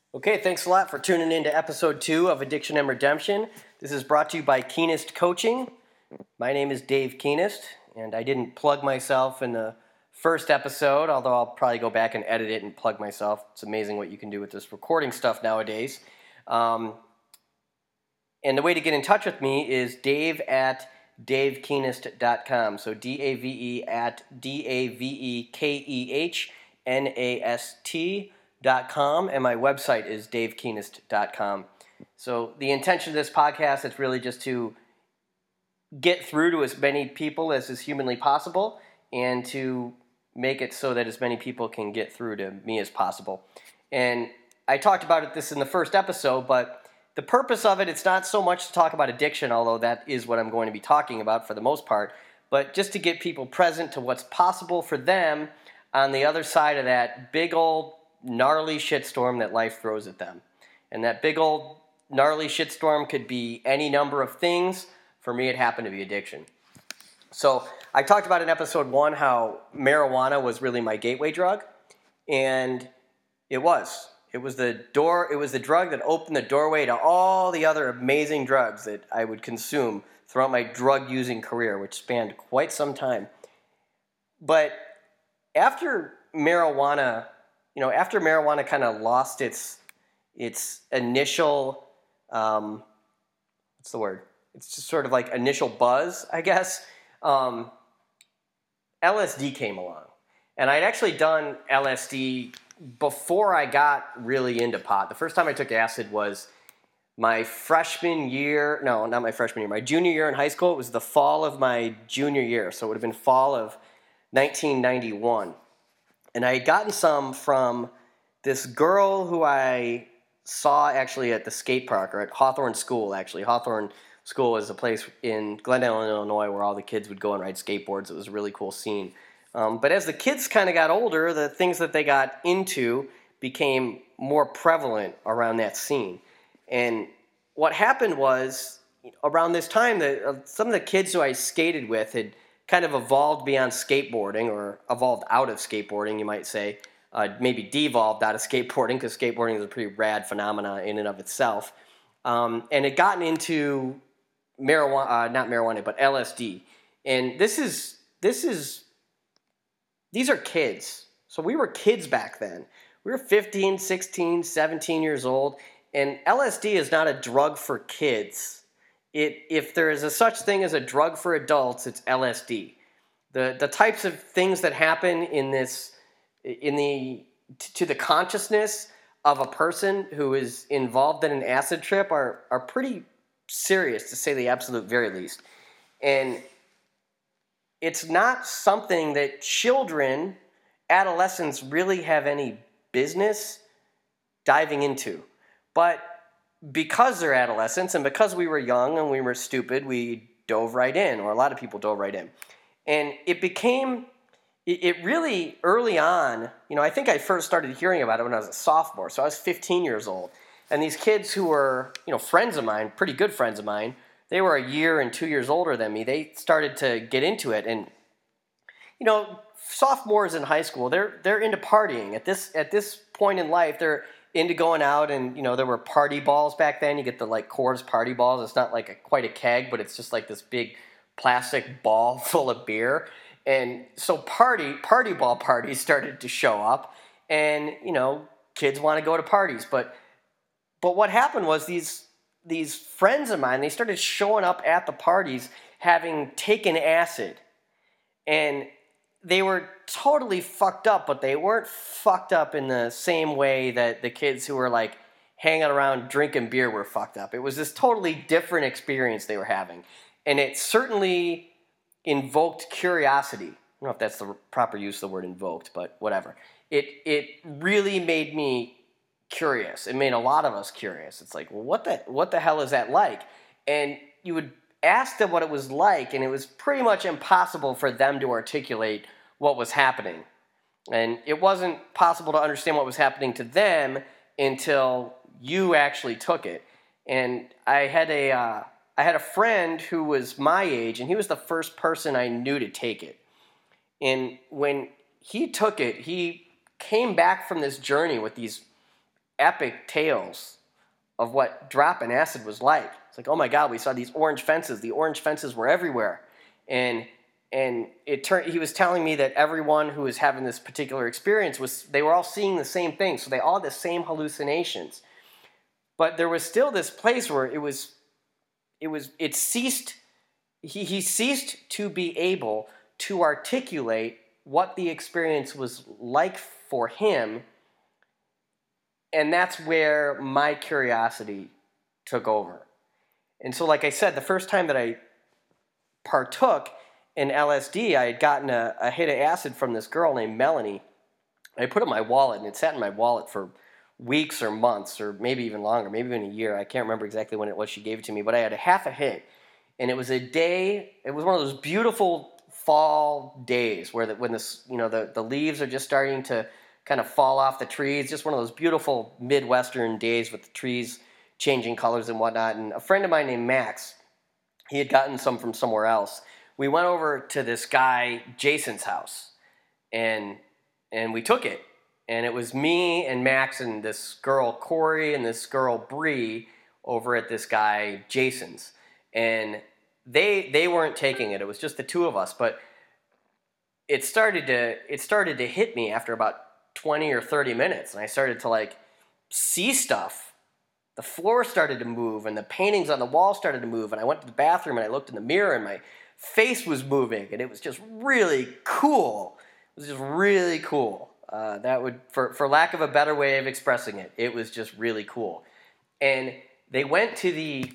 Okay, thanks a lot for tuning in to episode 2 of Addiction and Redemption. This is brought to you by Keenest Coaching. My name is Dave Keenest, and I didn't plug myself in the first episode, although I'll probably go back and edit it and plug myself. It's amazing what you can do with this recording stuff nowadays. And the way to get in touch with me is dave@davekeenest.com. So DAVE at DAVEKEHNAST.com, and my website is davekeenest.com. So the intention of this podcast is really just to get through to as many people as is humanly possible and to make it so that as many people can get through to me as possible. And I talked about this in the first episode, but the purpose of it, it's not so much to talk about addiction, although that is what I'm going to be talking about for the most part, but just to get people present to what's possible for them on the other side of that big old gnarly shitstorm that life throws at them. And that big old gnarly shitstorm could be any number of things. For me, it happened to be addiction. So I talked about in episode 1 how marijuana was really my gateway drug, and it was. It was the drug that opened the doorway to all the other amazing drugs that I would consume throughout my drug-using career, which spanned quite some time. But after marijuana kind of lost its initial, what's the word? It's just sort of like initial buzz, I guess. LSD came along. And I'd actually done LSD before I got really into pot. The first time I took acid was my my junior year in high school. It was the fall of my junior year, so it would have been fall of 1991. And I had gotten some from this girl who I saw actually at the skate park, or at Hawthorne School, actually. Hawthorne School is a place in Glendale, Illinois, where all the kids would go and ride skateboards. It was a really cool scene. But as the kids kind of got older, the things that they got into became more prevalent around that scene. And what happened was, around this time, some of the kids who I skated with had kind of evolved beyond skateboarding, or evolved out of skateboarding, you might say. Maybe devolved out of skateboarding, because skateboarding is a pretty rad phenomena in and of itself. And had gotten into not marijuana, but LSD. And these are kids. So we were kids back then. We were 15, 16, 17 years old, and LSD is not a drug for kids. If there is a such thing as a drug for adults, it's LSD. The types of things that happen to the consciousness of a person who is involved in an acid trip are pretty serious, to say the absolute very least. And it's not something that adolescents really have any business diving into. But because they're adolescents, and because we were young and we were stupid, we dove right in, or a lot of people dove right in. And it really, early on, I think I first started hearing about it when I was a sophomore, so I was 15 years old. And these kids who were, friends of mine, pretty good friends of mine, they were a year and 2 years older than me. They started to get into it, and sophomores in high school, they're into partying. At this point in life, they're into going out, and there were party balls back then. You get the Coors party balls. It's not quite a keg, but it's just like this big plastic ball full of beer. And so party ball parties started to show up, and kids want to go to parties, but what happened was these friends of mine, they started showing up at the parties having taken acid. And they were totally fucked up, but they weren't fucked up in the same way that the kids who were hanging around drinking beer were fucked up. It was this totally different experience they were having. And it certainly invoked curiosity. I don't know if that's the proper use of the word invoked, but whatever. It really made me curious. It made a lot of us curious. It's like, well, what the hell is that like? And you would ask them what it was like, and it was pretty much impossible for them to articulate what was happening. And it wasn't possible to understand what was happening to them until you actually took it. And I had a friend who was my age, and he was the first person I knew to take it. And when he took it, he came back from this journey with these epic tales of what dropping acid was like. It's like, oh my God, we saw these orange fences. The orange fences were everywhere. And he was telling me that everyone who was having this particular experience they were all seeing the same thing. So they all had the same hallucinations. But there was still this place where it ceased. He ceased to be able to articulate what the experience was like for him. And that's where my curiosity took over. And so, like I said, the first time that I partook in LSD, I had gotten a hit of acid from this girl named Melanie. I put it in my wallet, and it sat in my wallet for weeks or months, or maybe even longer, maybe even a year. I can't remember exactly when it was she gave it to me, but I had a half a hit. And it was a day, it was one of those beautiful fall days where when the leaves are just starting to kind of fall off the trees, just one of those beautiful Midwestern days with the trees changing colors and whatnot. And a friend of mine named Max, he had gotten some from somewhere else. We went over to this guy, Jason's house, and we took it. And it was me and Max and this girl, Corey, and this girl, Bree, over at this guy, Jason's. And they weren't taking it. It was just the two of us. But it started to hit me after about 20 or 30 minutes. And I started to, like, see stuff. The floor started to move, and the paintings on the wall started to move. And I went to the bathroom, and I looked in the mirror, and my face was moving. And it was just really cool. It was just really cool. That would, for lack of a better way of expressing it, it was just really cool. And they went to the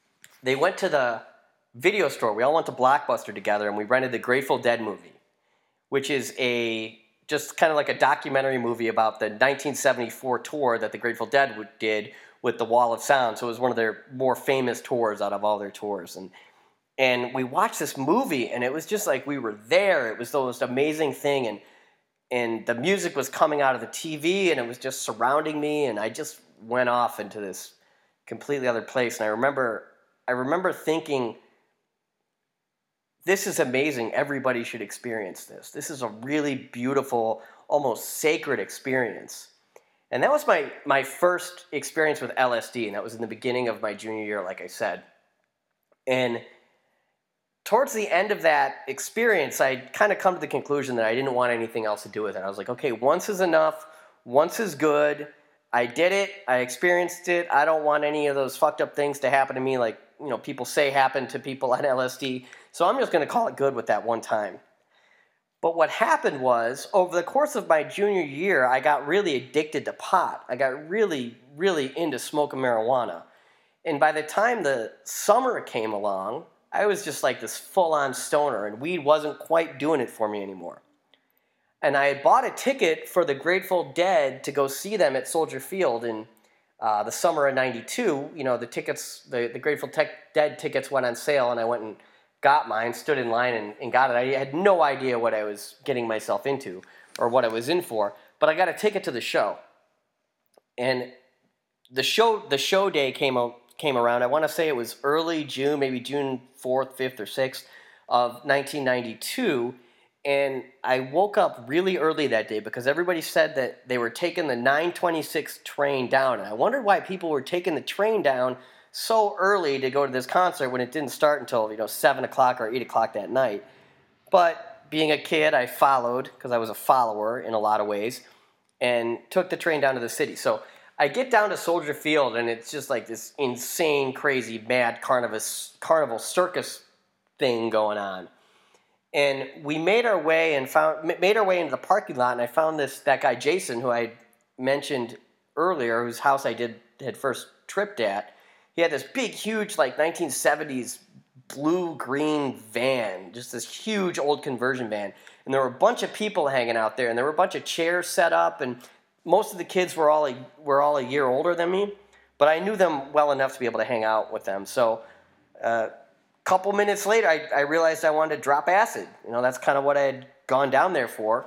video store. We all went to Blockbuster together, and we rented the Grateful Dead movie, which is just kind of like a documentary movie about the 1974 tour that the Grateful Dead did with the Wall of Sound. So it was one of their more famous tours out of all their tours. And we watched this movie, and it was just like we were there. It was the most amazing thing, and the music was coming out of the TV, and it was just surrounding me, and I just went off into this completely other place. And I remember thinking, this is amazing. Everybody should experience this. This is a really beautiful, almost sacred experience. And that was my first experience with LSD, and that was in the beginning of my junior year, like I said. And towards the end of that experience, I'd kind of come to the conclusion that I didn't want anything else to do with it. I was like, okay, once is enough. Once is good. I did it. I experienced it. I don't want any of those fucked up things to happen to me like, people say happen to people on LSD. So I'm just going to call it good with that one time. But what happened was, over the course of my junior year, I got really addicted to pot. I got really, really into smoking marijuana. And by the time the summer came along, I was just like this full-on stoner, and weed wasn't quite doing it for me anymore. And I had bought a ticket for the Grateful Dead to go see them at Soldier Field in the summer of '92. The Grateful Dead tickets went on sale, and I went and got mine, stood in line and got it. I had no idea what I was getting myself into or what I was in for, but I got a ticket to the show. And the show day came around. I want to say it was early June, maybe June 4th, 5th, or 6th of 1992, and I woke up really early that day because everybody said that they were taking the 9:26 train down, and I wondered why people were taking the train down so early to go to this concert when it didn't start until 7 o'clock or 8 o'clock that night. But being a kid, I followed, because I was a follower in a lot of ways, and took the train down to the city. So I get down to Soldier Field, and it's just like this insane, crazy, mad carnival circus thing going on. And we made our way into the parking lot, and I found that guy Jason, who I mentioned earlier, whose house I had first tripped at. He had this big, huge, like 1970s blue-green van, just this huge old conversion van. And there were a bunch of people hanging out there, and there were a bunch of chairs set up, and most of the kids were all a year older than me, but I knew them well enough to be able to hang out with them. So a couple minutes later, I realized I wanted to drop acid. That's kind of what I had gone down there for.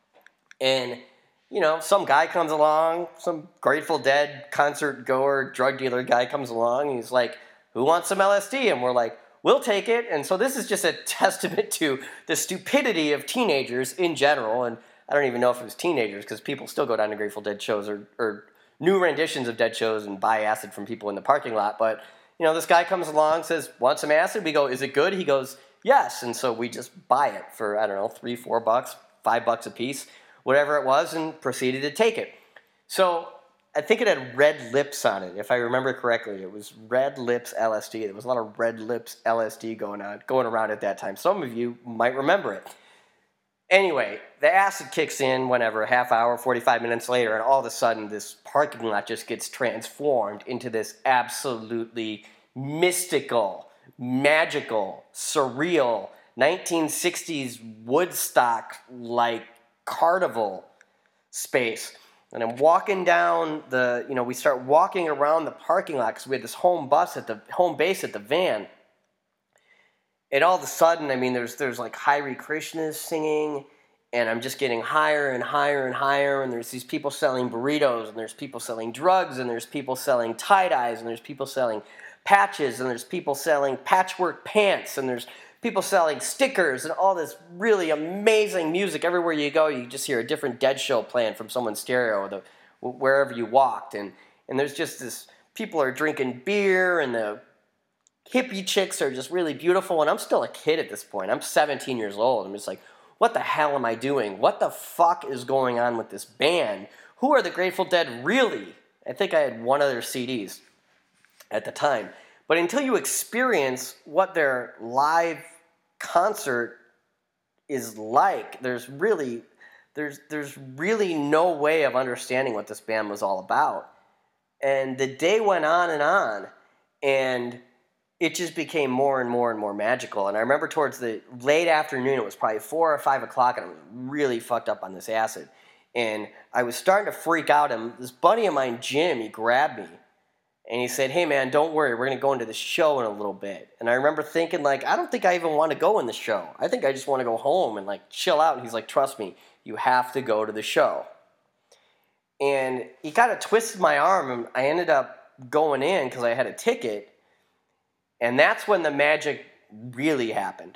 And, some guy comes along, some Grateful Dead concert goer, drug dealer guy comes along, and he's like, who wants some LSD? And we're like, we'll take it. And so this is just a testament to the stupidity of teenagers in general, and I don't even know if it was teenagers, because people still go down to Grateful Dead shows or new renditions of Dead shows and buy acid from people in the parking lot. But, this guy comes along, says, want some acid? We go, is it good? He goes, yes. And so we just buy it for, I don't know, $3, $4, $5 a piece, whatever it was, and proceeded to take it. So I think it had Red Lips on it, if I remember correctly. It was Red Lips LSD. There was a lot of Red Lips LSD going around at that time. Some of you might remember it. Anyway, the acid kicks in whenever, half hour, 45 minutes later, and all of a sudden this parking lot just gets transformed into this absolutely mystical, magical, surreal, 1960s Woodstock-like carnival space. And I'm walking down we start walking around the parking lot because we had this home base at the van. And all of a sudden, there's like Hare Krishnas singing, and I'm just getting higher and higher and higher, and there's these people selling burritos, and there's people selling drugs, and there's people selling tie-dyes, and there's people selling patches, and there's people selling patchwork pants, and there's people selling stickers, and all this really amazing music. Everywhere you go, you just hear a different Dead show playing from someone's stereo, wherever you walked, and there's just this, people are drinking beer, and the hippie chicks are just really beautiful, and I'm still a kid at this point. I'm 17 years old. I'm just like, what the hell am I doing? What the fuck is going on with this band? Who are the Grateful Dead really? I think I had one of their CDs at the time. But until you experience what their live concert is like, there's really no way of understanding what this band was all about. And the day went on, and it just became more and more and more magical. And I remember towards the late afternoon, it was probably 4 or 5 o'clock, and I was really fucked up on this acid. And I was starting to freak out, and this buddy of mine, Jim, he grabbed me, and he said, hey man, don't worry, we're going to go into the show in a little bit. And I remember thinking, I don't think I even want to go in the show. I think I just want to go home and chill out. And he's like, trust me, you have to go to the show. And he kind of twisted my arm, and I ended up going in because I had a ticket. And that's when the magic really happened.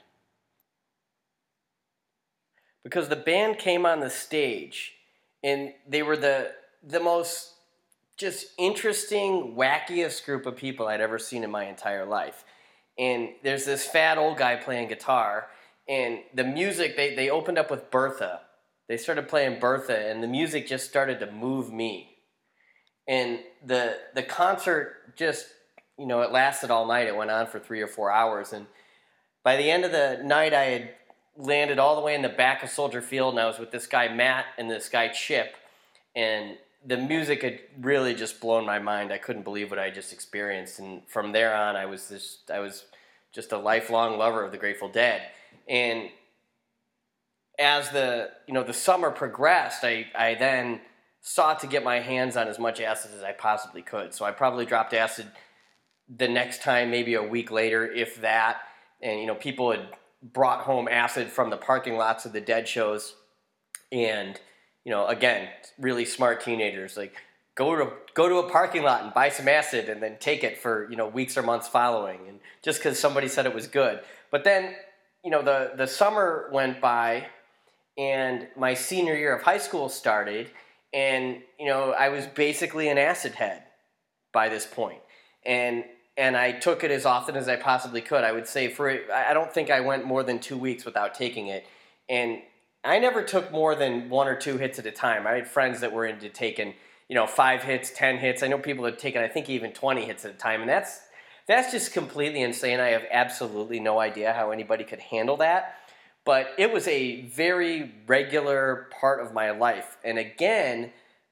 Because the band came on the stage, and they were the most just interesting, wackiest group of people I'd ever seen in my entire life. And there's this fat old guy playing guitar, and the music, they opened up with Bertha. They started playing Bertha, and the music just started to move me. And the concert just, it lasted all night. It went on for 3 or 4 hours. And by the end of the night, I had landed all the way in the back of Soldier Field, and I was with this guy, Matt, and this guy, Chip. And the music had really just blown my mind. I couldn't believe what I just experienced. And from there on, I was just a lifelong lover of the Grateful Dead. And as the summer progressed, I then sought to get my hands on as much acid as I possibly could. So I probably dropped acid the next time, maybe a week later, if that. And, people had brought home acid from the parking lots of the Dead shows. And, again, really smart teenagers, go to a parking lot and buy some acid and then take it for, weeks or months following. And just because somebody said it was good. But then, the summer went by, and my senior year of high school started, and, I was basically an acid head by this point. And I took it as often as I possibly could. I would say I don't think I went more than 2 weeks without taking it. And I never took more than 1 or 2 hits at a time. I had friends that were into taking, 5 hits, 10 hits. I know people have taken, I think, even 20 hits at a time. And that's just completely insane. I have absolutely no idea how anybody could handle that. But it was a very regular part of my life. And again,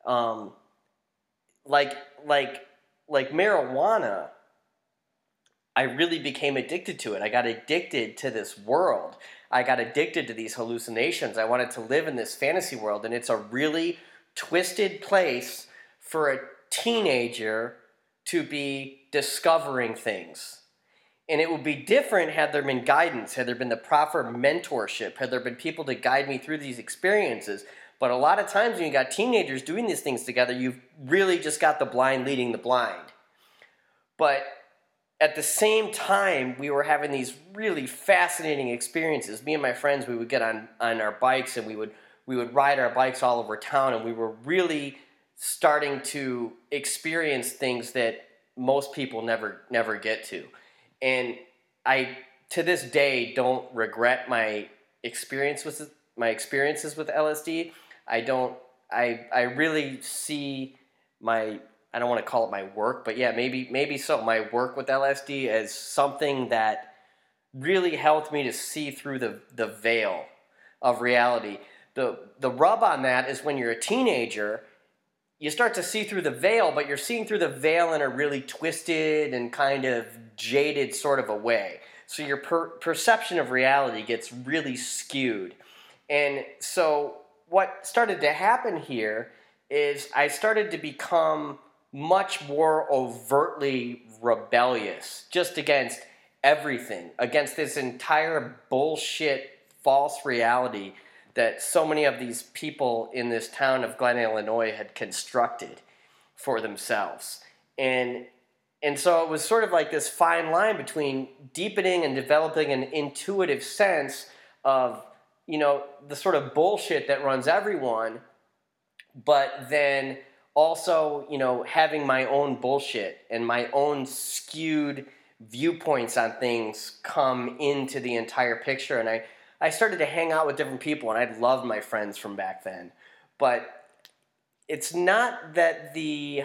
like marijuana, I really became addicted to it. I got addicted to this world. I got addicted to these hallucinations. I wanted to live in this fantasy world, and it's a really twisted place for a teenager to be discovering things. And it would be different had there been guidance, had there been the proper mentorship, had there been people to guide me through these experiences. But a lot of times when you got teenagers doing these things together, you've really just got the blind leading the blind. But at the same time, we were having these really fascinating experiences. Me and my friends, we would get on our bikes, and we would ride our bikes all over town, and we were really starting to experience things that most people never get to. And I, to this day, don't regret my experiences with LSD. I don't. I really see my, I don't want to call it my work, but yeah, maybe so. My work with LSD as something that really helped me to see through the veil of reality. The rub on that is when you're a teenager, you start to see through the veil, but you're seeing through the veil in a really twisted and kind of jaded sort of a way. So your perception of reality gets really skewed. And so what started to happen here is I started to become much more overtly rebellious just against everything, against this entire bullshit false reality that so many of these people in this town of Glen, Illinois had constructed for themselves. And so it was sort of like this fine line between deepening and developing an intuitive sense of, the sort of bullshit that runs everyone, but then also, having my own bullshit and my own skewed viewpoints on things come into the entire picture. And I started to hang out with different people, and I loved my friends from back then. But it's not that they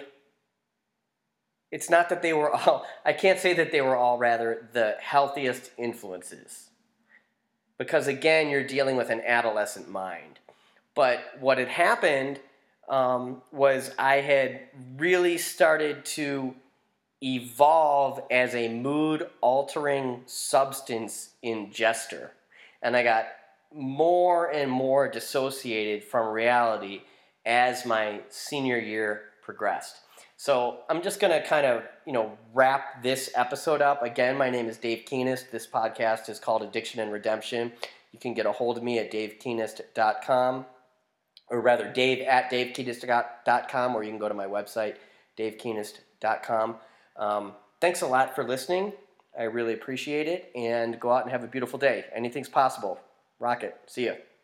were all, I can't say that they were all rather the healthiest influences. Because again, you're dealing with an adolescent mind. But what had happened was I had really started to evolve as a mood-altering substance ingester. And I got more and more dissociated from reality as my senior year progressed. So I'm just going to kind of, wrap this episode up. Again, my name is Dave Keenest. This podcast is called Addiction and Redemption. You can get a hold of me at davekeenest.com, or rather dave@davekeenest.com, or you can go to my website, davekeenest.com. Thanks a lot for listening. I really appreciate it, and go out and have a beautiful day. Anything's possible. Rock it. See ya.